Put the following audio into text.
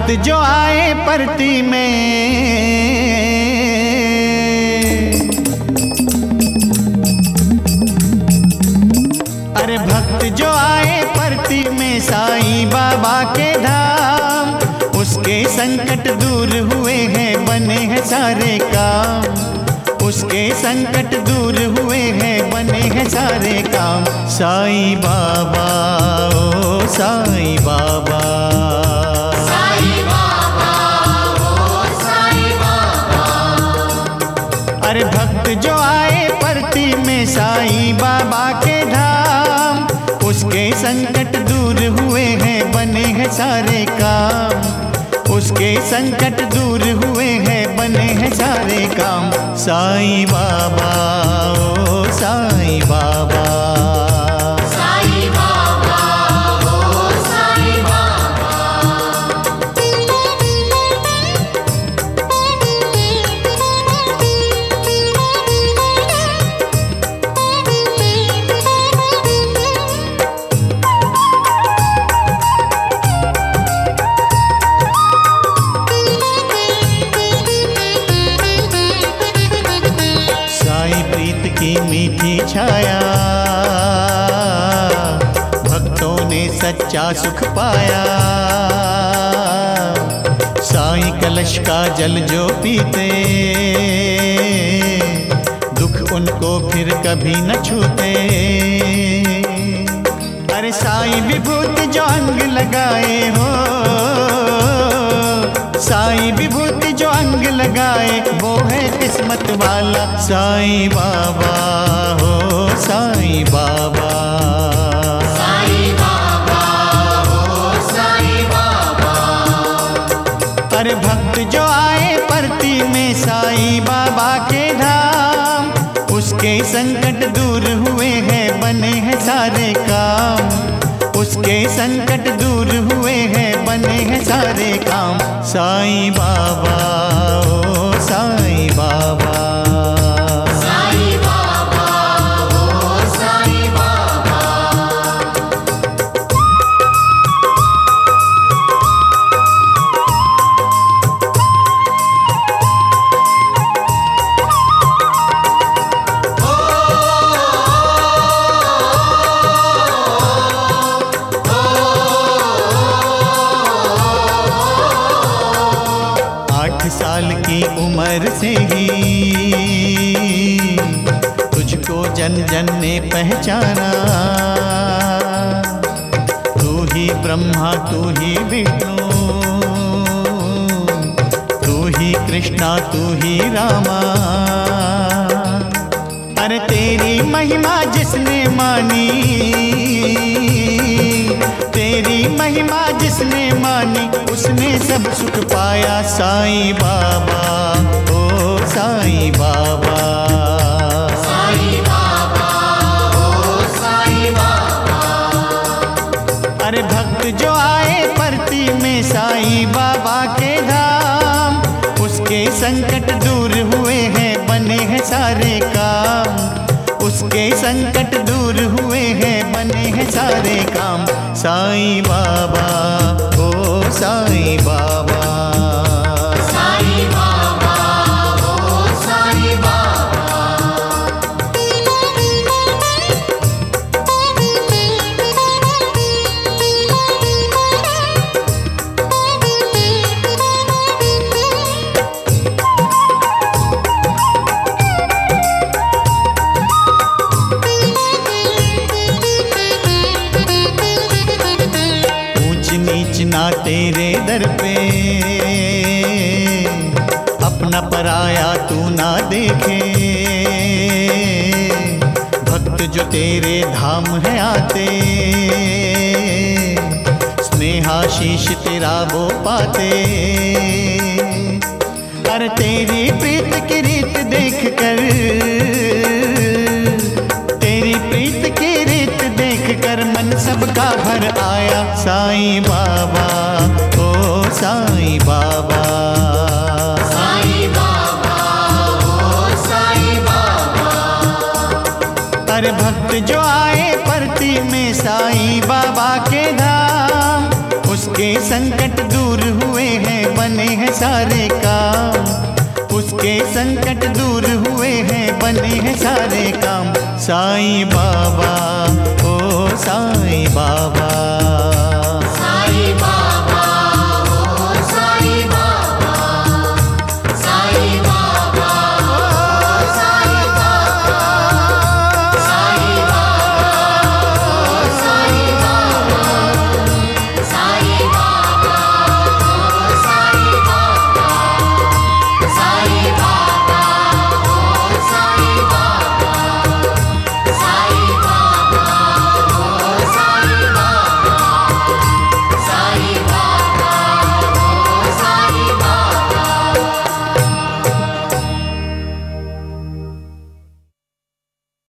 भक्त जो आए परती में, अरे भक्त जो आए परती में साईं बाबा के धाम, उसके संकट दूर हुए हैं, बने हैं सारे काम। उसके संकट दूर हुए हैं, बने हैं सारे काम। साईं बाबा ओ साईं बाबा, साईं बाबा ओ साईं बाबा। अरे भक्त जो आए परती में साईं बाबा के धाम, उसके संकट दूर हुए हैं, बने हैं सारे काम। उसके संकट दूर हुए हैं, बने हैं सारे काम। साईं बाबा ओ साईं बाबा, साईं बाबा ओ साईं बाबा। की मीठी छाया, भक्तों ने सच्चा सुख पाया। साईं कलश का जल जो पीते, दुख उनको फिर कभी न छूते। अरे साईं विभूति जो अंग लगाए हो, साईं विभूति जो अंग लगाए, वो है किस्मत वाला। साईं बाबा हो साईं बाबा, साईं बाबा ओ साईं बाबा। अरे भक्त जो आए परती में साईं बाबा के धाम, उसके संकट दूर हुए हैं, बने हैं सारे काम। उसके संकट दूर हुए हैं, बने हैं सारे काम। साईं बाबा ओ साईं बाबा, साईं बाबा ओ साईं बाबा। साल की उम्र से ही तुझको जन जन ने पहचाना। तू ही ब्रह्मा तू ही विष्णु, तू ही कृष्णा तू ही रामा। अरे तेरी महिमा जिसने मानी, तेरी महिमा जिसने मानी, उसने सब सुख पाया। साईं बाबा ओ साईं बाबा, साईं बाबा ओ साईं बाबा। अरे भक्त जो आए परती में साईं बाबा के धाम, उसके संकट दूर हुए हैं, बने हैं सारे काम। उसके संकट दूर हुए हैं, बने हैं सारे काम। साईं बाबा ओ साईं बाबा, साईं बाबा ओ साईं बाबा। ना तेरे दर पे अपना पराया तू ना देखे। भक्त जो तेरे धाम है आते, स्नेहाशीष तेरा वो पाते। अरे तेरी प्रीत की रीत देख कर, तेरी प्रीत की रीत देख कर मन सबका भर आया। साईं बाबा ओ साईं बाबा, साईं बाबा ओ साईं बाबा। अरे भक्त जो आए परती में साईं बाबा के धाम, उसके संकट दूर हुए हैं बने हैं सारे काम, उसके संकट दूर हुए हैं बने हैं सारे काम। साईं बाबा, ओ साईं बाबा।